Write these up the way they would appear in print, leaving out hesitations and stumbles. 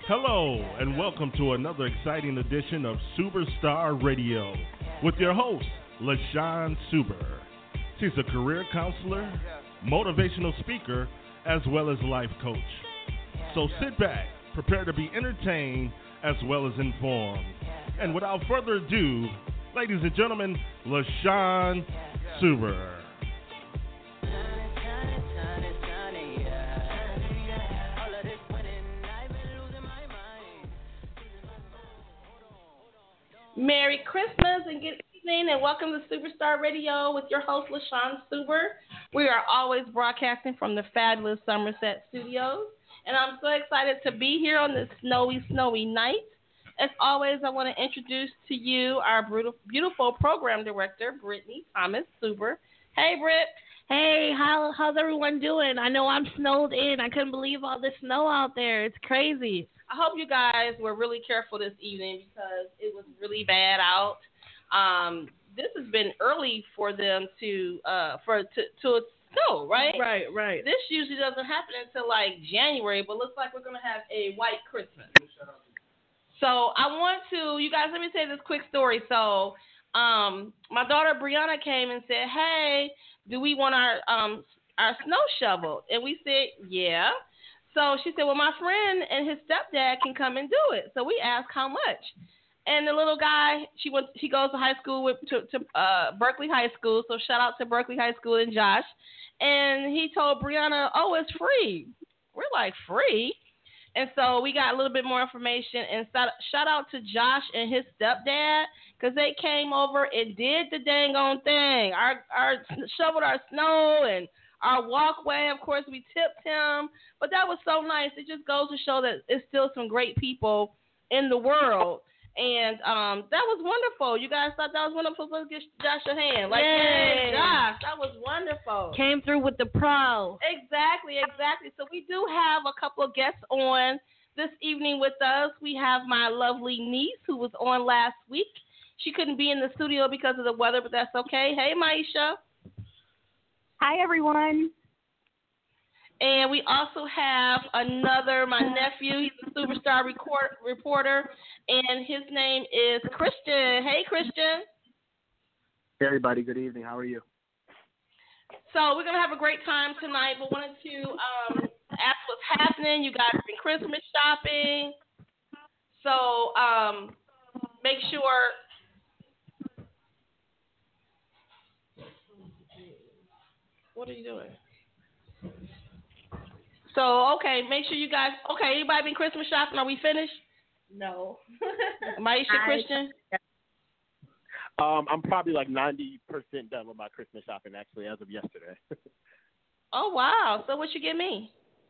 Hello, and welcome to another exciting edition of Superstar Radio with your host, LaShawn Suber. She's a career counselor, motivational speaker, as well as life coach. So sit back, prepare to be entertained as well as informed. And without further ado, ladies and gentlemen, LaShawn Suber. Merry Christmas and good evening, and welcome to Superstar Radio with your host, LaShawn Suber. We are always broadcasting from the fabulous Somerset Studios, and I'm so excited to be here on this snowy night. As always, I want to introduce to you our beautiful program director, Brittany Thomas Suber. Hey, Britt. Hey, how's everyone doing? I know I'm snowed in. I couldn't believe all this snow out there. It's crazy. I hope you guys were really careful this evening because it was really bad out. This has been early for them to snow, right? Right. This usually doesn't happen until like January, but looks like we're gonna have a white Christmas. So I want to, you guys, let me say this quick story. So my daughter Brianna came and said, "Hey, do we want our snow shoveled?" And we said, "Yeah." So she said, "Well, my friend and his stepdad can come and do it." So we asked how much. And the little guy, she goes to high school to Berkeley High School. So shout out to Berkeley High School and Josh. And he told Brianna, "Oh, it's free." We're like, "Free?" And so we got a little bit more information. And shout out to Josh and his stepdad because they came over and did the dang on thing. Our shoveled our snow and our walkway. Of course, we tipped him. But that was so nice. It just goes to show that it's still some great people in the world. And that was wonderful. You guys thought that was wonderful? Let's give Josh a hand. Like, yay, Josh, that was wonderful. Came through with the pro. Exactly. So we do have a couple of guests on this evening with us. We have my lovely niece who was on last week. She couldn't be in the studio because of the weather, but that's okay. Hey, Maisha. Hi, everyone. And we also have my nephew. He's a superstar reporter, and his name is Christian. Hey, Christian. Hey, everybody. Good evening. How are you? So we're going to have a great time tonight, but wanted to ask what's happening. You guys have been Christmas shopping. So make sure. What are you doing? So, okay, make sure you guys, anybody been Christmas shopping? Are we finished? No. Maisha, Christian? I'm probably like 90% done with my Christmas shopping, actually, as of yesterday. Oh, wow. So what you get me?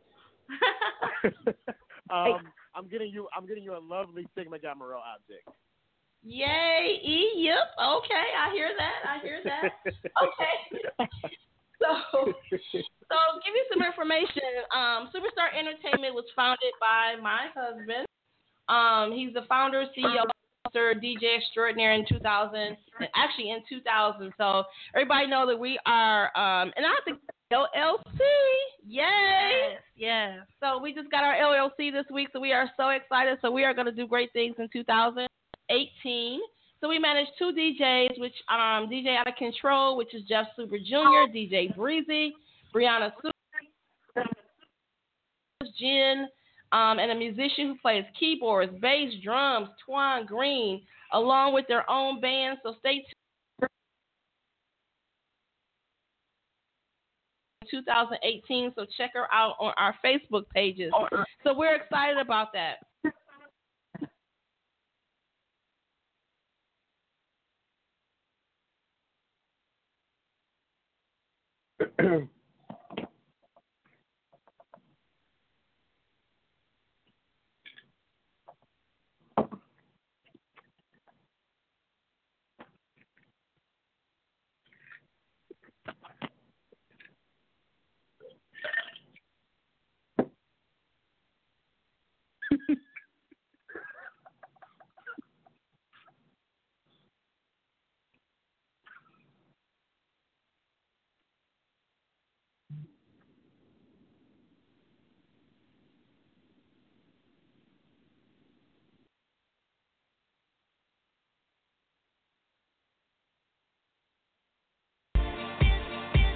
I'm getting you a lovely Sigma Gamma Rho object. Yay, yep. Okay, I hear that. Okay. So give you some information. Superstar Entertainment was founded by my husband. He's the founder, CEO, DJ extraordinaire in 2000. So everybody know that we are, and I think LLC. Yay! Yes. So we just got our LLC this week, so we are so excited. So we are going to do great things in 2018. So we managed two DJs, which DJ Out of Control, which is Jeff Suber Jr., DJ Breezy, Brianna Suber, Jen, and a musician who plays keyboards, bass, drums, Twan Green, along with their own band. So stay tuned. 2018, so check her out on our Facebook pages. So we're excited about that.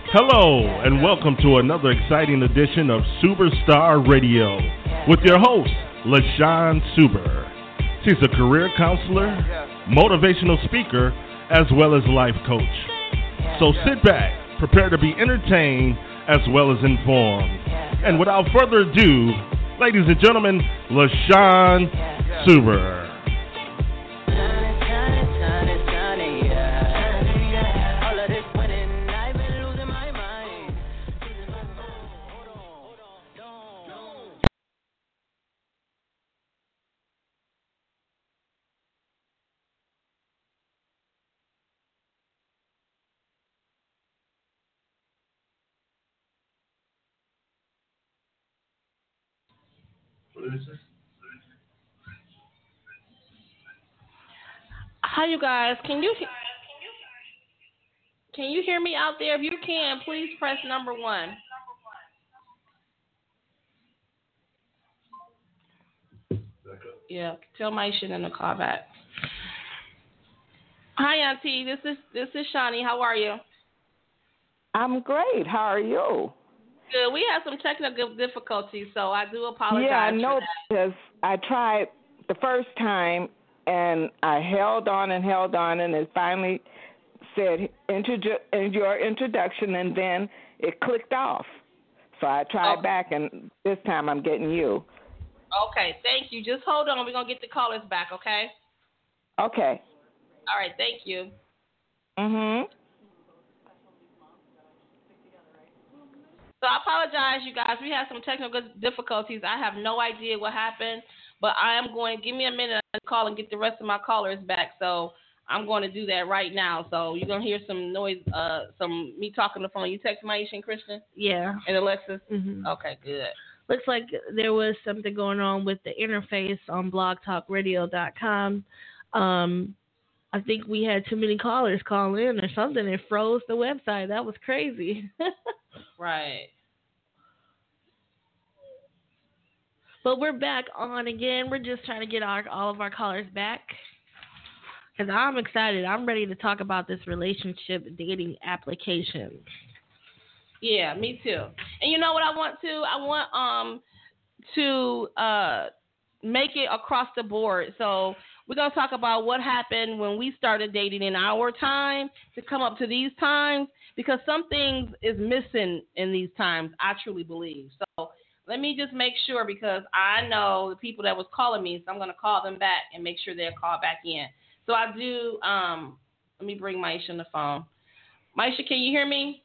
Hello, and welcome to another exciting edition of Superstar Radio with your host, LaShawn Suber. She's a career counselor, motivational speaker, as well as life coach. So sit back, prepare to be entertained, as well as informed. And without further ado, ladies and gentlemen, LaShawn Suber. Hi, you guys. Can you hear me out there? If you can, please press number 1. Yeah, tell Maisha in the call back. Hi, Auntie. This is Shani. How are you? I'm great. How are you? Good. We had some technical difficulties, so I do apologize. Yeah, I know, for that. because I tried the first time, and I held on, and it finally said in your introduction, and then it clicked off. So I tried back, and this time I'm getting you. Okay, thank you. Just hold on. We're going to get the callers back, okay? Okay. All right, thank you. Mm-hmm. So I apologize, you guys. We had some technical difficulties. I have no idea what happened, but I am going to give me a minute to call and get the rest of my callers back. So I'm going to do that right now. So you're going to hear some noise, some me talking on the phone. You text Maisha and Christian? Yeah. And Alexis? Mm-hmm. Okay, good. Looks like there was something going on with the interface on blogtalkradio.com. I think we had too many callers call in or something. It froze the website. That was crazy. Right. But we're back on again. We're just trying to get all of our callers back. Because I'm excited. I'm ready to talk about this relationship dating application. Yeah, me too. And you know what I want to? I want to make it across the board. So we're going to talk about what happened when we started dating in our time to come up to these times, because some things is missing in these times, I truly believe. So let me just make sure, because I know the people that was calling me, so I'm going to call them back and make sure they're called back in. So I do, let me bring Maisha on the phone. Maisha, can you hear me?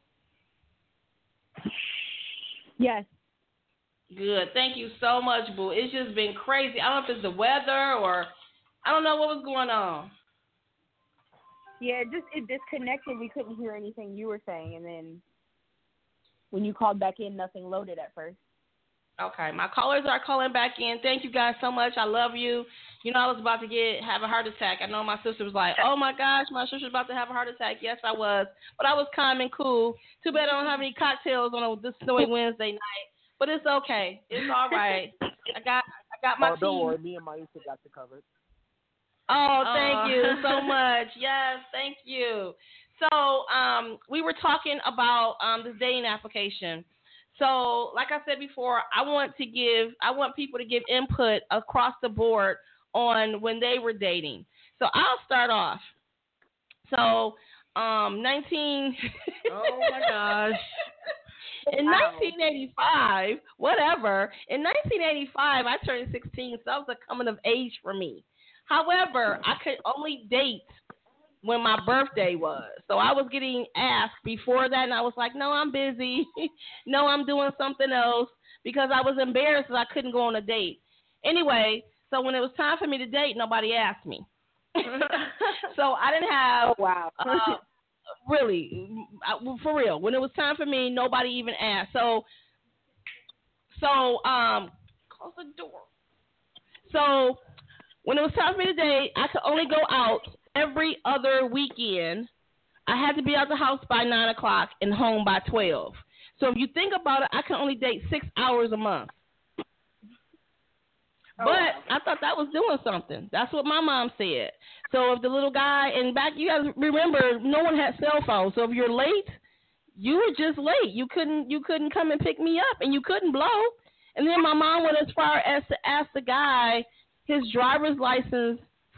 Yes. Good. Thank you so much, boo. It's just been crazy. I don't know if it's the weather or I don't know what was going on. Yeah, it disconnected. We couldn't hear anything you were saying, and then when you called back in, nothing loaded at first. Okay, my callers are calling back in. Thank you guys so much. I love you. You know, I was about to have a heart attack. I know my sister was like, oh my gosh, my sister's about to have a heart attack. Yes, I was. But I was calm and cool. Too bad I don't have any cocktails on this snowy Wednesday night. But it's okay. It's all right. I got my tea. Don't worry, me and Maisha got you covered. Oh, thank you so much. Yes, thank you. So we were talking about this dating application. So like I said before, I want people to give input across the board on when they were dating. So I'll start off. So Oh my gosh. In 1985, in 1985, I turned 16, so that was a coming of age for me. However, I could only date when my birthday was. So I was getting asked before that, and I was like, no, I'm busy. No, I'm doing something else, because I was embarrassed that I couldn't go on a date. Anyway, so when it was time for me to date, nobody asked me. So I didn't have, really, for real, when it was time for me, nobody even asked. So close the door. So when it was time for me to date, I could only go out every other weekend. I had to be out the house by 9 o'clock and home by 12. So if you think about it, I can only date 6 hours a month. But I thought that was doing something. That's what my mom said. So if the little guy, and back, you guys remember, no one had cell phones. So if you're late, you were just late. You couldn't come and pick me up, and you couldn't blow. And then my mom went as far as to ask the guy his driver's license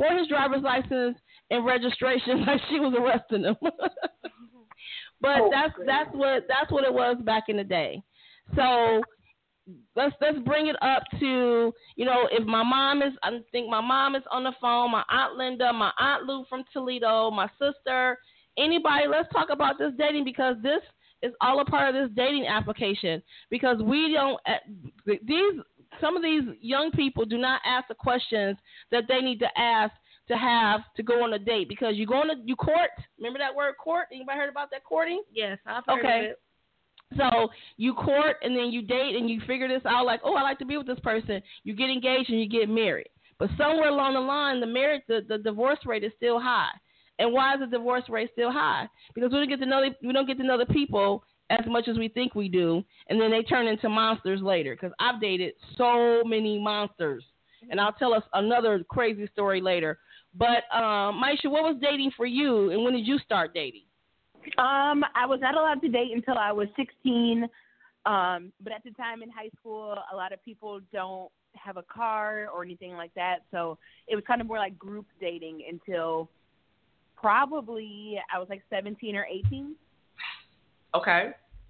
and registration, like she was arresting him. But that's what it was back in the day. So let's bring it up to, if I think my mom is on the phone, my Aunt Linda, my Aunt Lou from Toledo, my sister, anybody, let's talk about this dating, because this is all a part of this dating application, because some of these young people do not ask the questions that they need to ask to go on a date, because you court. Remember that word, court? Anybody heard about that, courting? Yes, I've heard of it. So you court and then you date and you figure this out, like, oh, I like to be with this person. You get engaged and you get married. But somewhere along the line, the divorce rate is still high. And why is the divorce rate still high? Because we don't get to know the people as much as we think we do, and then they turn into monsters later. Because I've dated so many monsters, and I'll tell us another crazy story later. But Maisha, what was dating for you, and when did you start dating? I was not allowed to date until I was 16. But at the time in high school, a lot of people don't have a car or anything like that, so it was kind of more like group dating until probably I was like 17 or 18. Okay.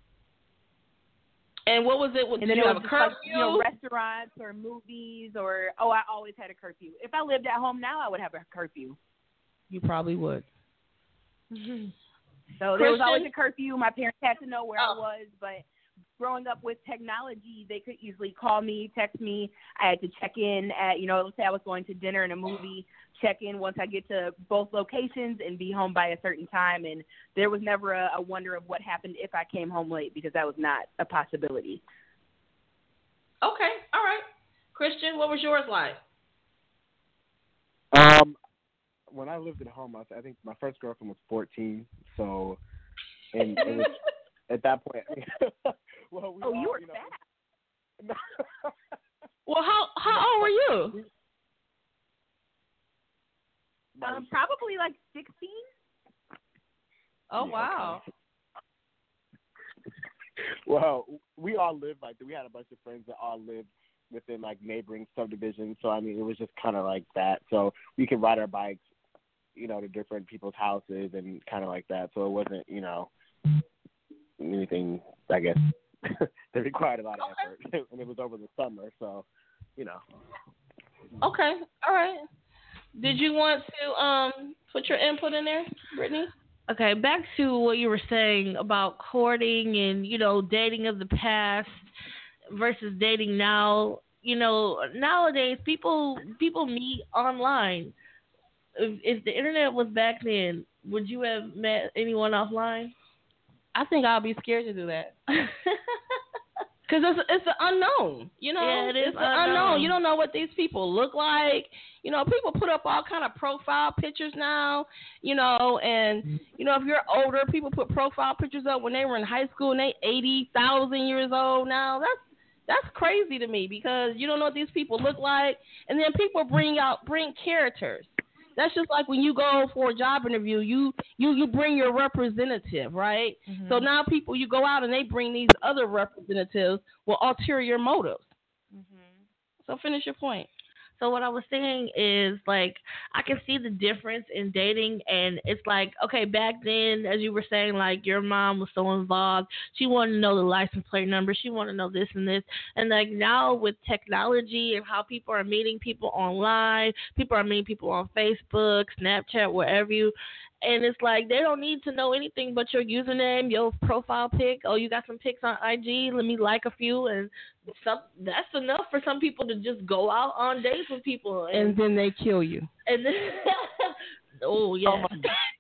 And what was it? Did you have a curfew? Like, restaurants or movies or, I always had a curfew. If I lived at home now, I would have a curfew. You probably would. Mm-hmm. So there was always a curfew. My parents had to know where I was, but growing up with technology, they could easily call me, text me. I had to check in at, let's say I was going to dinner and a movie, check in once I get to both locations and be home by a certain time. And there was never a wonder of what happened if I came home late, because that was not a possibility. Okay. All right. Christian, what was yours like? When I lived at home, I think my first girlfriend was 14. So, and it was at that point. Well, you were fat. Well, how old were you? Probably like 16. Oh, wow. Well, we all lived we had a bunch of friends that all lived within like neighboring subdivisions. So, I mean, it was just kind of like that. So we could ride our bikes, to different people's houses and kind of like that. So it wasn't, anything, I guess, that required a lot of effort. And it was over the summer. So, Okay. All right. Did you want to put your input in there, Brittany? Okay, back to what you were saying about courting and, dating of the past versus dating now. Nowadays people meet online. If the internet was back then, would you have met anyone offline? I think I'll be scared to do that. Because it's the unknown, Yeah, it is. It's the unknown. You don't know what these people look like. People put up all kind of profile pictures now, and, if you're older, people put profile pictures up when they were in high school and they 80,000 years old now. That's crazy to me, because you don't know what these people look like. And then people bring characters. That's just like when you go for a job interview, you bring your representative, right? Mm-hmm. So now you go out and they bring these other representatives with ulterior motives. Mm-hmm. So finish your point. So what I was saying is, like, I can see the difference in dating, and it's like, okay, back then, as you were saying, like, your mom was so involved. She wanted to know the license plate number. She wanted to know this and this. And, like, now with technology and how people are meeting people online, people are meeting people on Facebook, Snapchat, wherever and it's like they don't need to know anything but your username, your profile pic. Oh, you got some pics on IG? Let me like a few, and that's enough for some people to just go out on dates with people, and then they kill you. And then, oh yeah. Oh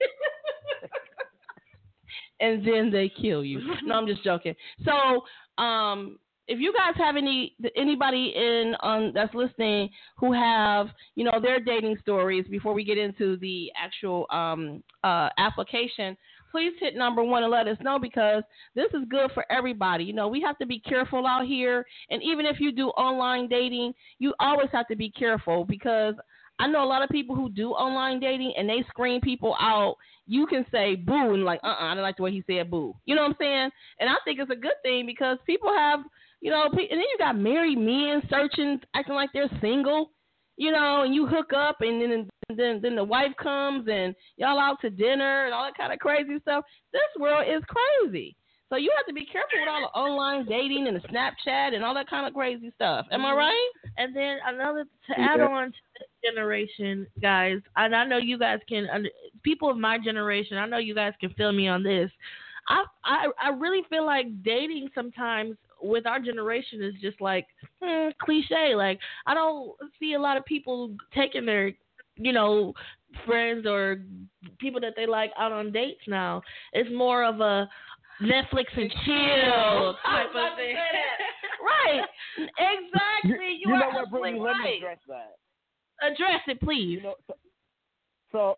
and then they kill you. No, I'm just joking. So, if you guys have anybody that's listening who have, their dating stories before we get into the actual application, please hit number 1 and let us know, because this is good for everybody. We have to be careful out here. And even if you do online dating, you always have to be careful, because I know a lot of people who do online dating and they screen people out. You can say boo and like, I don't like the way he said boo. You know what I'm saying? And I think it's a good thing because people have, you know, and then you got married men searching, acting like they're single, you know, and you hook up and then the wife comes and y'all out to dinner and all that kind of crazy stuff. This world is crazy. So you have to be careful with all the online dating and the Snapchat and all that kind of crazy stuff. Am I right? And then another to add on to this generation, guys, and I know you guys can, people of my generation, I know you guys can feel me on this. I really feel like dating sometimes with our generation is just like cliche. Like I don't see a lot of people taking their, you know, friends or people that they like out on dates now. It's more of a Netflix and chill type of thing. Right. Exactly. You know are what, Brittany? right. Let me address that. Address it, please. You know, so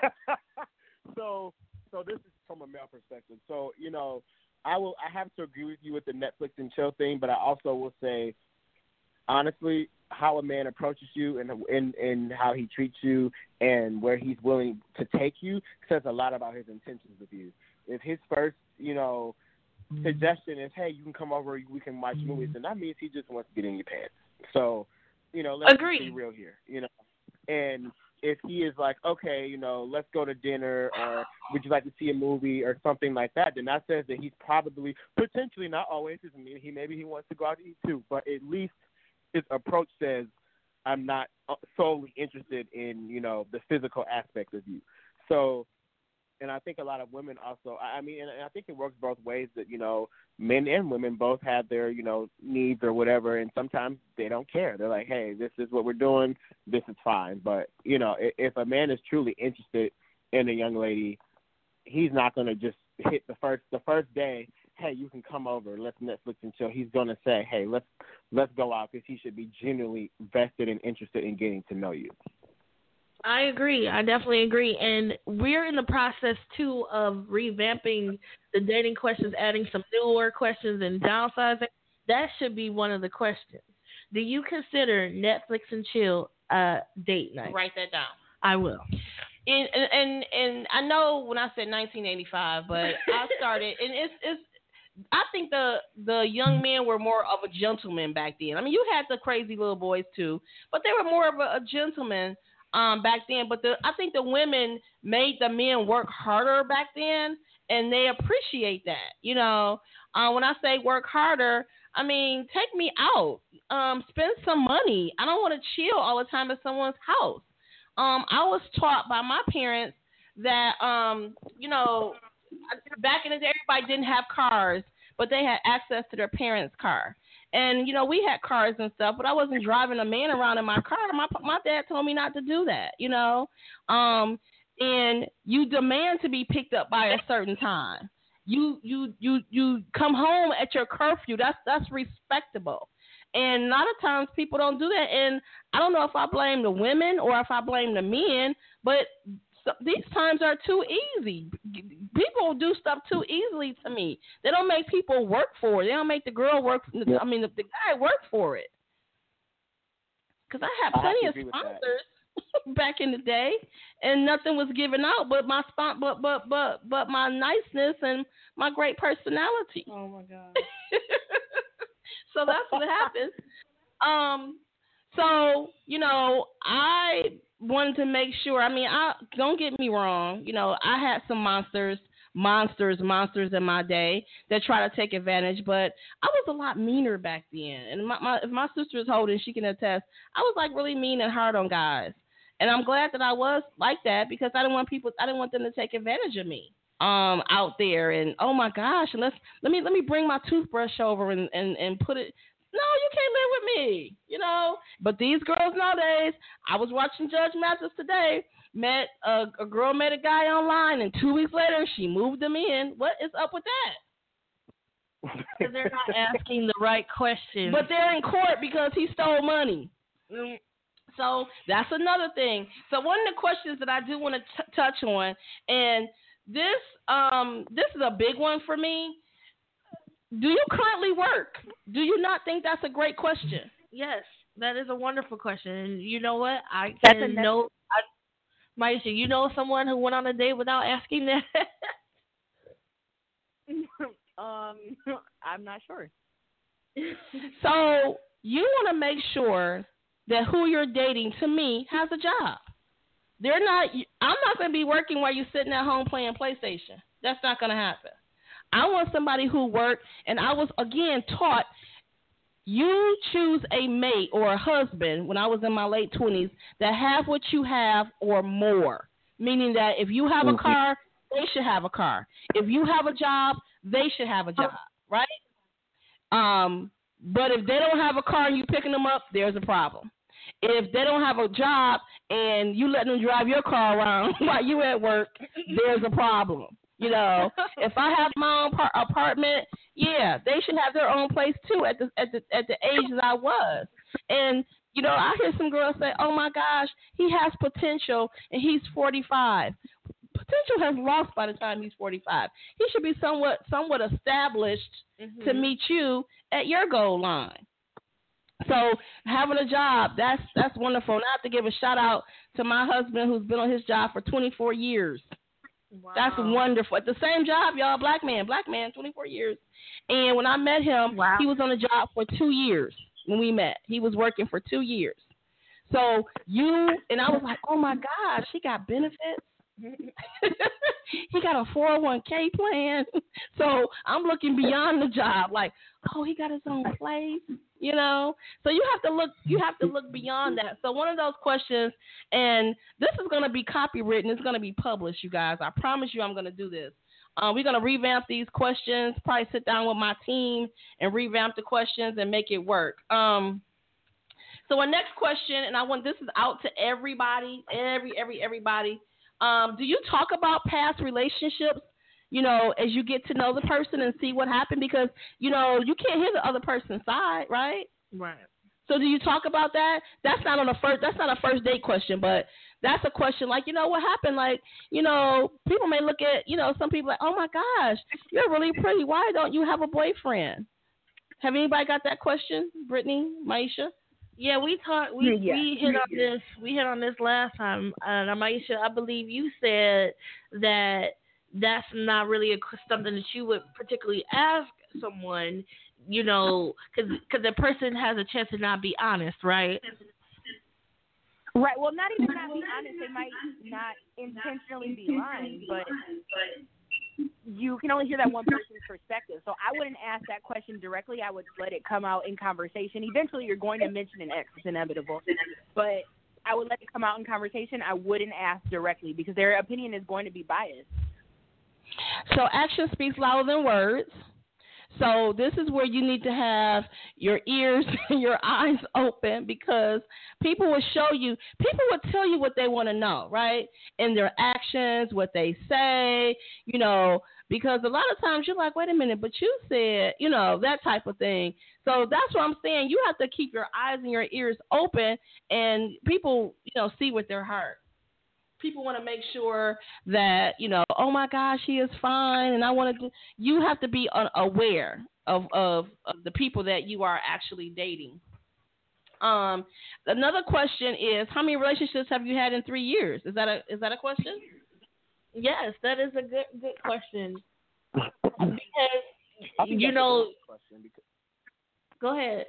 this is from a male perspective. So, you know, I have to agree with you with the Netflix and chill thing, but I also will say, honestly, how a man approaches you and how he treats you and where he's willing to take you says a lot about his intentions with you. If his first, you know, suggestion is, hey, you can come over, we can watch movies, then that means he just wants to get in your pants. So, you know, let's be real here, you know. And if he is like, okay, you know, let's go to dinner, or would you like to see a movie or something like that, then that says that he's probably, potentially, not always, maybe he wants to go out to eat too, but at least his approach says, I'm not solely interested in, you know, the physical aspect of you. So, and I think a lot of women also, I mean, and I think it works both ways that, you know, men and women both have their, you know, needs or whatever, and sometimes they don't care. They're like, hey, this is what we're doing, this is fine. But, you know, if a man is truly interested in a young lady, he's not going to just hit the first day, hey, you can come over, let's Netflix and chill. He's going to say, hey, let's go out, because he should be genuinely vested and interested in getting to know you. I agree. I definitely agree. And we're in the process, too, of revamping the dating questions, adding some newer questions and downsizing. That should be one of the questions. Do you consider Netflix and chill date night? Write that down. I will. And I know when I said 1985, but I started, and it's I think the young men were more of a gentleman back then. I mean, you had the crazy little boys, too, but they were more of a gentleman back then, but I think the women made the men work harder back then, and they appreciate that. You know, when I say work harder, I mean take me out, spend some money. I don't want to chill all the time at someone's house. I was taught by my parents that you know, back in the day, everybody didn't have cars, but they had access to their parents' car. And, you know, we had cars and stuff, but I wasn't driving a man around in my car. My dad told me not to do that, you know. And you demand to be picked up by a certain time. You come home at your curfew. That's respectable. And a lot of times people don't do that. And I don't know if I blame the women or if I blame the men, but these times are too easy. People do stuff too easily to me. They don't make people work for it. They don't make the girl work. I mean, the guy work for it. Because I had plenty of sponsors back in the day, and nothing was given out but my but my niceness and my great personality. Oh my God. So that's what happened. So, you know, I wanted to make sure. I mean, don't get me wrong. You know, I had some monsters in my day that try to take advantage, but I was a lot meaner back then. And if my sister is holding, she can attest. I was like really mean and hard on guys, and I'm glad that I was like that because I didn't want them to take advantage of me out there. And oh my gosh, let me bring my toothbrush over and put it. No, you can't live with me, you know. But these girls nowadays, I was watching Judge Mathis today, a girl met a guy online, and 2 weeks later, she moved him in. What is up with that? Because they're not asking the right questions. But they're in court because he stole money. So that's another thing. So one of the questions that I do want to touch on, and this is a big one for me. Do you currently work? Do you not think that's a great question? Yes. That is a wonderful question. And you know what? Maisha, you know someone who went on a date without asking that? I'm not sure. So you want to make sure that who you're dating, to me, has a job. I'm not going to be working while you're sitting at home playing PlayStation. That's not going to happen. I want somebody who worked, and I was, again, taught you choose a mate or a husband when I was in my late 20s that have what you have or more, meaning that if you have a car, they should have a car. If you have a job, they should have a job, right? But if they don't have a car and you picking them up, there's a problem. If they don't have a job and you letting them drive your car around while you at work, there's a problem. You know, if I have my own apartment, yeah, they should have their own place too at the age that I was. And you know, I hear some girls say, "Oh my gosh, he has potential and he's 45." Potential has lost by the time he's 45. He should be somewhat established to meet you at your goal line. So having a job, that's wonderful. And I have to give a shout out to my husband who's been on his job for 24 years. Wow. That's wonderful. At the same job, y'all, black man, 24 years. And when I met him, he was on the job for 2 years when we met. He was working for 2 years. So I was like, oh my gosh, he got benefits. He got a 401k plan. So I'm looking beyond the job, like, oh, he got his own place, you know. So you have to look beyond that. So one of those questions, and this is going to be copywritten, it's going to be published, you guys. I promise you I'm going to do this. We're going to revamp these questions, probably sit down with my team and revamp the questions and make it work. So our next question, and this is out to everybody, everybody. Do you talk about past relationships, you know, as you get to know the person and see what happened? Because, you know, you can't hear the other person's side, right? Right. So do you talk about that? That's not a first date question, but that's a question like, you know, what happened? Like, you know, people may look at, you know, some people like, oh my gosh, you're really pretty. Why don't you have a boyfriend? Have anybody got that question? Brittany, Maisha? Yeah, we hit on this last time. Maisha, I believe you said that that's not really something that you would particularly ask someone, you know, because the person has a chance to not be honest, right? Right. Well, not even not be honest. They might not intentionally be lying, but you can only hear that one person's perspective. So I wouldn't ask that question directly. I would let it come out in conversation. Eventually, you're going to mention an ex. It's inevitable. But I would let it come out in conversation. I wouldn't ask directly because their opinion is going to be biased. So action speaks louder than words. So this is where you need to have your ears and your eyes open because people will tell you what they want to know, right? In their actions, what they say, you know, because a lot of times you're like, wait a minute, but you said, you know, that type of thing. So that's what I'm saying. You have to keep your eyes and your ears open and people, you know, see with their heart. People want to make sure that, you know, oh my gosh, he is fine, and I want to. You have to be aware of the people that you are actually dating. Another question is, how many relationships have you had in 3 years? Is that a question? Yes, that is a good question. Because you know, go ahead.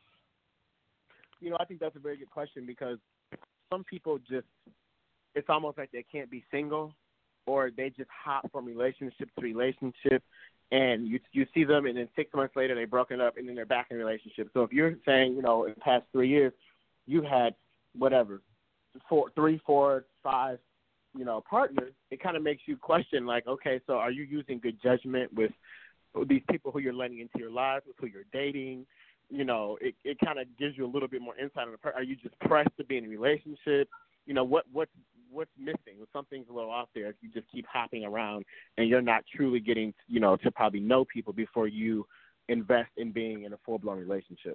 You know, I think that's a very good question because some people just. It's almost like they can't be single, or they just hop from relationship to relationship, and you see them, and then 6 months later they broken up, and then they're back in a relationship. So if you're saying, you know, in the past 3 years, you've had whatever, 3, 4, 5, you know, partners, it kind of makes you question, like, okay, so are you using good judgment with these people who you're letting into your lives, with who you're dating? You know, it kind of gives you a little bit more insight on the person. Are you just pressed to be in a relationship? You know, what's missing? Something's a little off there if you just keep hopping around and you're not truly getting, you know, to probably know people before you invest in being in a full-blown relationship.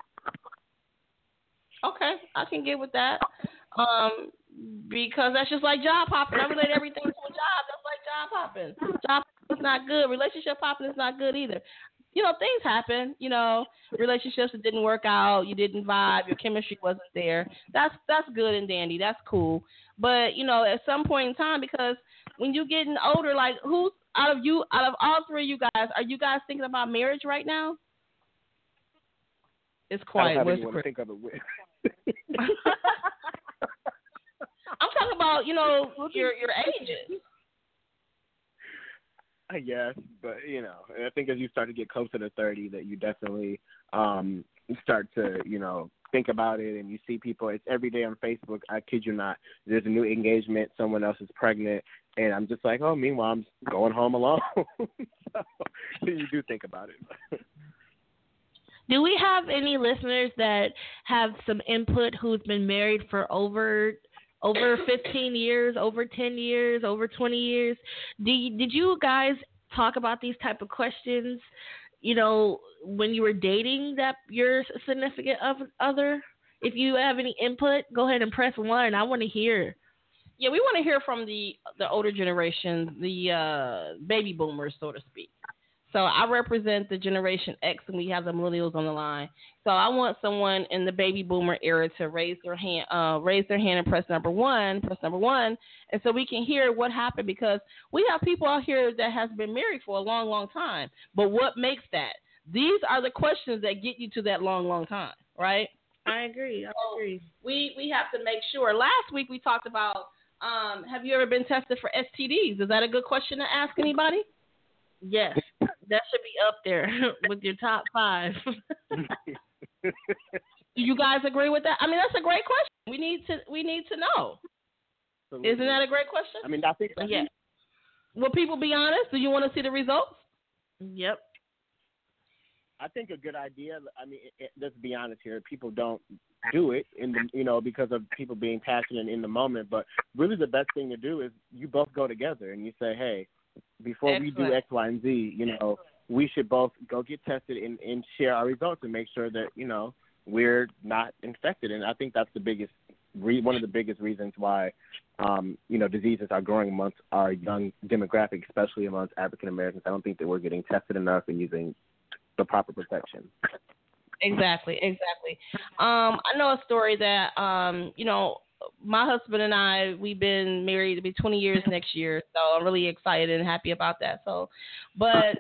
Okay, I can get with that. Because that's just like job hopping. I relate everything to a job. That's like job hopping. Job hopping is not good. Relationship hopping is not good either. things happen. Relationships that didn't work out, you didn't vibe, your chemistry wasn't there. That's good and dandy. That's cool. But at some point in time, because when you're getting older, like who's out of all three of you guys, are you guys thinking about marriage right now? It's quiet. I don't have anyone to think of it with. I'm talking about your ages. Yes, but I think as you start to get closer to 30, that you definitely start to think about it, and you see people. It's every day on Facebook. I kid you not. There's a new engagement. Someone else is pregnant, and I'm just like, oh. Meanwhile, I'm going home alone. So you do think about it. Do we have any listeners that have some input who's been married for over 15 years, over 10 years, over 20 years? Did you guys talk about these type of questions, when you were dating your significant other? If you have any input, go ahead and press 1. I want to hear. Yeah, we want to hear from the older generation, the baby boomers, so to speak. So I represent the Generation X, and we have the millennials on the line. So I want someone in the baby boomer era to raise their hand and press number one, and so we can hear what happened, because we have people out here that has been married for a long, long time. But what makes that? These are the questions that get you to that long, long time, right? I agree. We have to make sure. Last week we talked about have you ever been tested for STDs? Is that a good question to ask anybody? Yes, that should be up there with your top 5. Do you guys agree with that? I mean, that's a great question. We need to know. Absolutely. Isn't that a great question? I mean, I think. Yeah. Will people be honest? Do you want to see the results? Yep. I think a good idea. I mean, let's be honest here. People don't do it because of people being passionate in the moment. But really, the best thing to do is you both go together and you say, hey, before Excellent. we do X, Y, and Z, we should both go get tested and share our results and make sure that, we're not infected. And I think that's one of the biggest reasons why, diseases are growing amongst our young demographic, especially amongst African Americans. I don't think that we're getting tested enough and using the proper protection. Exactly. I know a story that, my husband and I, we've been married to be 20 years next year, so I'm really excited and happy about that. So, but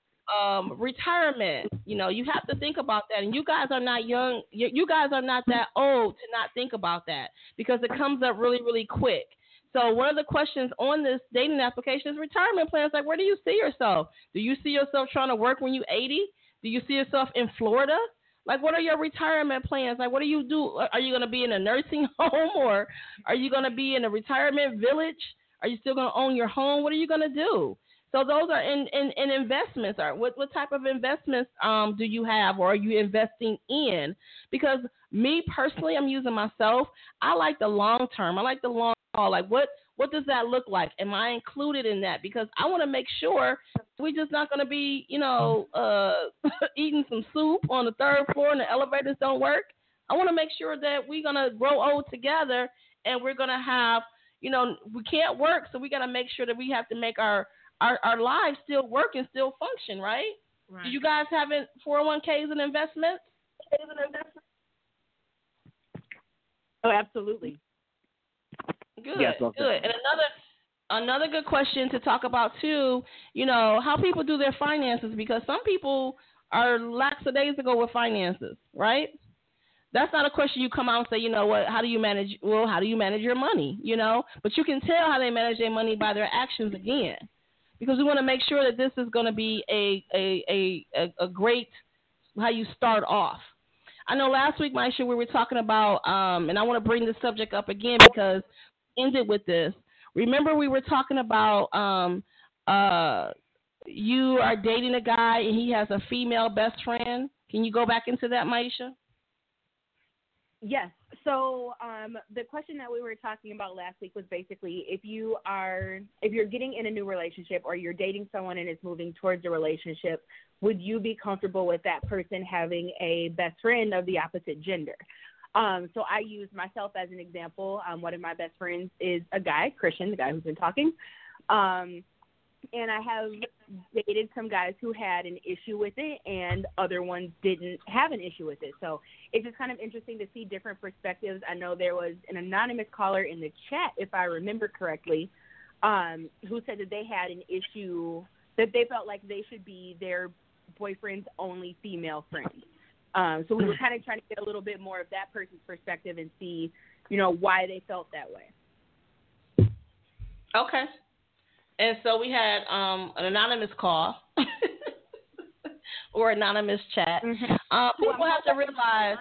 retirement, you have to think about that. And you guys are not young. You guys are not that old to not think about that, because it comes up really, really quick. So one of the questions on this dating application is retirement plans. Like, where do you see yourself? Do you see yourself trying to work when you're 80? Do you see yourself in Florida? Like, what are your retirement plans? Like, what do you do? Are you going to be in a nursing home, or are you going to be in a retirement village? Are you still going to own your home? What are you going to do? So those are in investments. What type of investments do you have, or are you investing in? Because me personally, I'm using myself. I like the long term. I like the long haul. Like, what does that look like? Am I included in that? Because I want to make sure we're just not going to be, eating some soup on the 3rd floor and the elevators don't work. I want to make sure that we're going to grow old together, and we're going to have, we can't work, so we got to make sure that we have to make our lives still work and still function, right? Do you guys have 401ks and investments? Oh, absolutely. Good, yes, good. And another good question to talk about too, how people do their finances, because some people are lackadaisical with finances, right? That's not a question you come out and say, how do you manage your money, But you can tell how they manage their money by their actions again. Because we want to make sure that this is going to be a great how you start off. I know last week, Maisha, we were talking about, and I want to bring this subject up again because we ended with this. Remember, we were talking about you are dating a guy and he has a female best friend. Can you go back into that, Maisha? Yes. So the question that we were talking about last week was basically if you're getting in a new relationship or you're dating someone and it's moving towards a relationship, would you be comfortable with that person having a best friend of the opposite gender? So I use myself as an example. One of my best friends is a guy, Christian, the guy who's been talking. And I have dated some guys who had an issue with it, and other ones didn't have an issue with it. So it's just kind of interesting to see different perspectives. I know there was an anonymous caller in the chat, if I remember correctly, who said that they had an issue, that they felt like they should be their boyfriend's only female friend. So we were kind of trying to get a little bit more of that person's perspective and see, why they felt that way. Okay. And so we had an anonymous call or anonymous chat. People have to realize.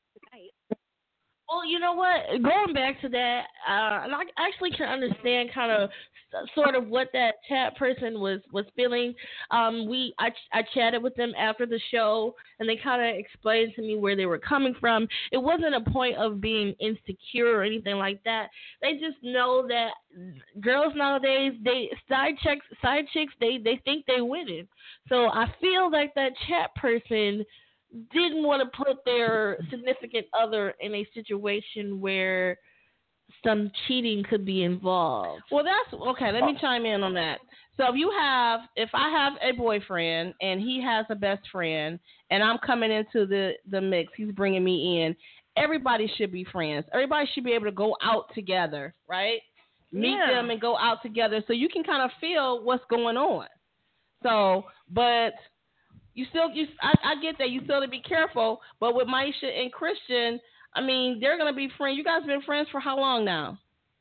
Well, you know what? Going back to that, and I actually can understand kind of sort of what that chat person was feeling. I chatted with them after the show, and they kind of explained to me where they were coming from. It wasn't a point of being insecure or anything like that. They just know that girls nowadays, side chicks, they think they winning. So I feel like that chat person didn't want to put their significant other in a situation where some cheating could be involved. Well, that's okay. Let me chime in on that. So if I have a boyfriend and he has a best friend and I'm coming into the mix, he's bringing me in, everybody should be friends. Everybody should be able to go out together, right? Meet them and go out together so you can kind of feel what's going on. So, but I get that you still have to be careful, but with Maisha and Christian, I mean, they're going to be friends. You guys have been friends for how long now?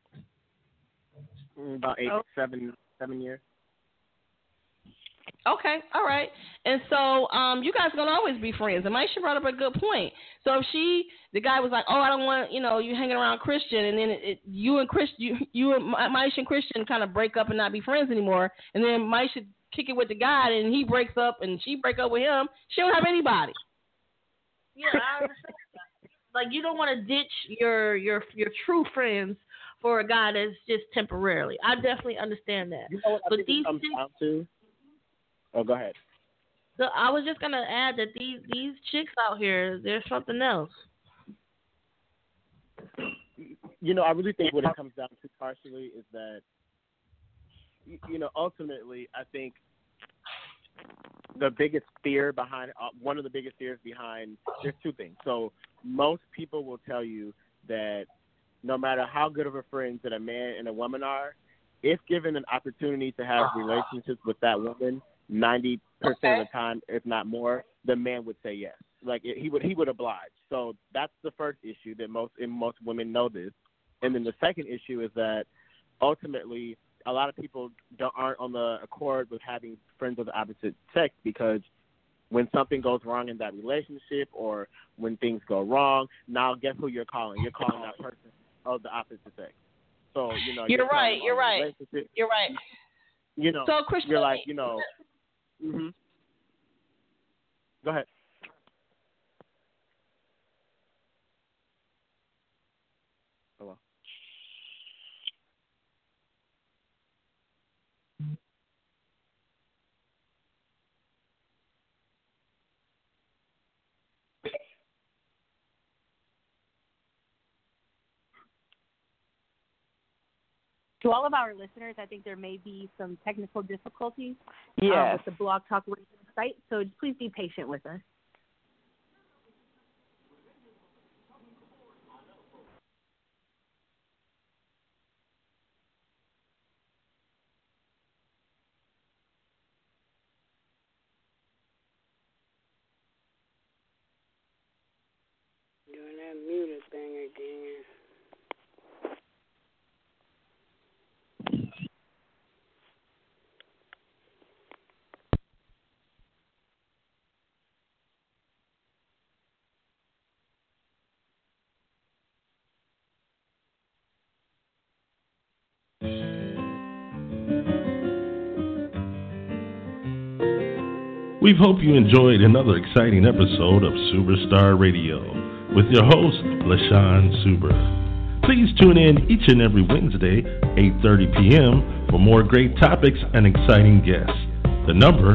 About 7 years. Okay, all right. And so you guys are going to always be friends. And Maisha brought up a good point. So if the guy was like, oh, I don't want, you hanging around Christian, and then you and Maisha and Christian kind of break up and not be friends anymore, and then Maisha kick it with the guy, and he breaks up, and she break up with him, she don't have anybody. Yeah, I understand that. Like, you don't want to ditch your true friends for a guy that's just temporarily. I definitely understand that. You know what I think it comes down to? Oh, go ahead. So I was just gonna add that these chicks out here, there's something else. I really think what it comes down to partially is that, ultimately, I think the biggest fear behind one of the biggest fears behind, there's two things. So most people will tell you that no matter how good of a friends that a man and a woman are, if given an opportunity to have relationships with that woman, 90% of the time, if not more, the man would say yes. Like he would oblige. So that's the first issue that most women know this. And then the second issue is that ultimately a lot of people aren't on the accord with having friends of the opposite sex, because when something goes wrong in that relationship or when things go wrong, now guess who you're calling? You're calling that person of the opposite sex. So, you're right. You're right. So, Christian, you're like, Go ahead. Hello. To all of our listeners, I think there may be some technical difficulties Yes. with the Blog Talk Radio site, so please be patient with us. Doing that muted thing again. We hope you enjoyed another exciting episode of Superstar Radio with your host, LaShawn Suber. Please tune in each and every Wednesday, 8:30 p.m. for more great topics and exciting guests. The number,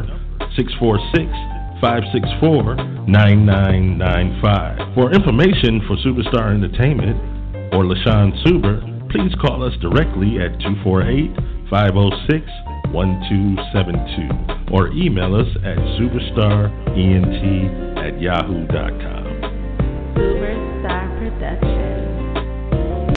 646-564-9995. For information for Superstar Entertainment or LaShawn Suber, please call us directly at 248-506 888-878-1272 or email us at superstarent@yahoo.com. Superstar Production.